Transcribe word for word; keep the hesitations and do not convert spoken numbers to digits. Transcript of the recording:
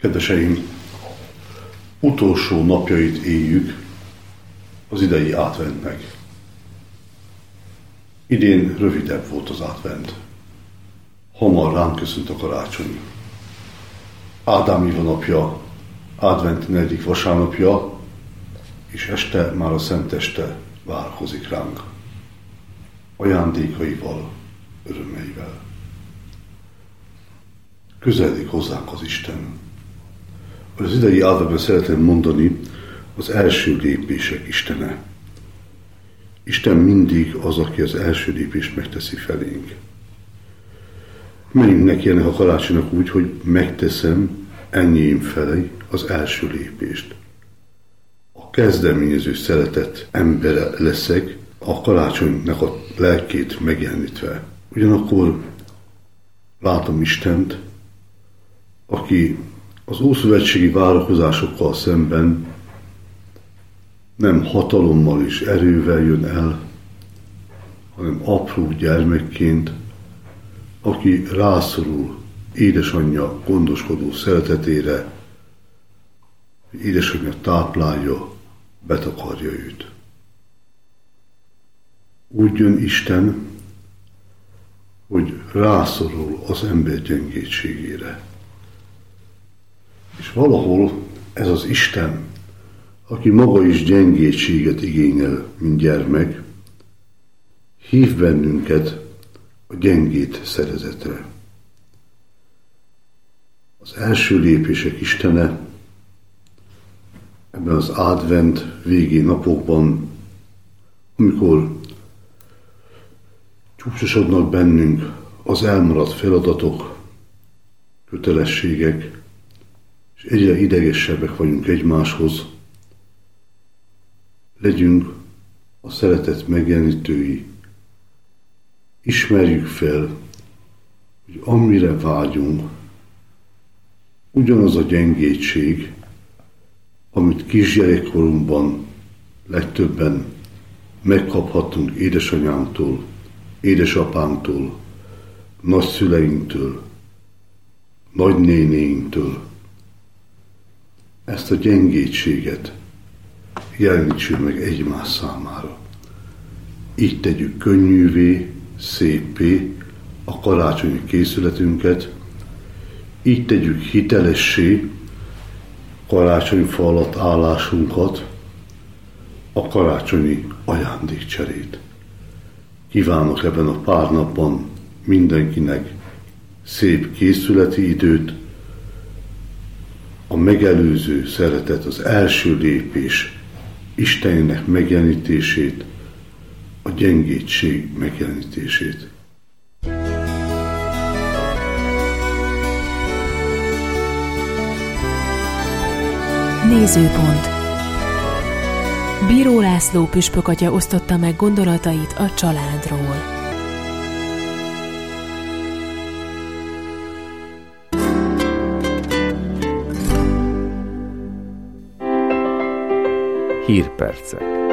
Kedveseim, utolsó napjait éljük az idei adventnek. Idén rövidebb volt az advent. Hamar ránk köszönt a karácsony. Ádám Éva napja, advent negyedik vasárnapja, és este már a szenteste várakozik ránk. Ajándékaival, örömeivel. Közeledik hozzánk az Isten. Az idei adventben szeretném mondani, az első lépések Istene. Isten mindig az, aki az első lépést megteszi felénk. Menjünk neki ennek a karácsonynak úgy, hogy megteszem enyém felé az első lépést. A kezdeményező szeretett embere leszek, a karácsonynak a lelkét megjelenítve. Ugyanakkor látom Istent, aki az ószövetségi várakozásokkal szemben nem hatalommal és erővel jön el, hanem apró gyermekként, aki rászorul édesanyja gondoskodó szeretetére, hogy édesanyja táplálja, betakarja őt. Úgy jön Isten, hogy rászorul az ember gyengétségére. És valahol ez az Isten, aki maga is gyengétséget igényel, mint gyermek, hív bennünket a gyengét szeretetre. Az első lépések Istene ebben az advent végi napokban, amikor csúcsosodnak bennünk az elmaradt feladatok, kötelességek, és egyre idegesebbek vagyunk egymáshoz, legyünk a szeretet megjelenítői, ismerjük fel, hogy amire vágyunk, ugyanaz a gyengétség, amit kisgyerekkorunkban legtöbben megkaphattunk édesanyánktól, édesapánktól, nagyszüleinktől, nagynénéinktől. Ezt a gyengétséget jelenítsük meg egymás számára. Így tegyük könnyűvé, szépé a karácsonyi készületünket, így tegyük hitelessé karácsonyfa alatt állásunkat, a karácsonyi ajándékcserét. Kívánok ebben a pár napban mindenkinek szép készületi időt, a megelőző szeretet, az első lépés Istenének megjelenítését, a gyengétség megjelenítését. Nézőpont. Bíró László püspökatya osztotta meg gondolatait a családról. Hírpercek.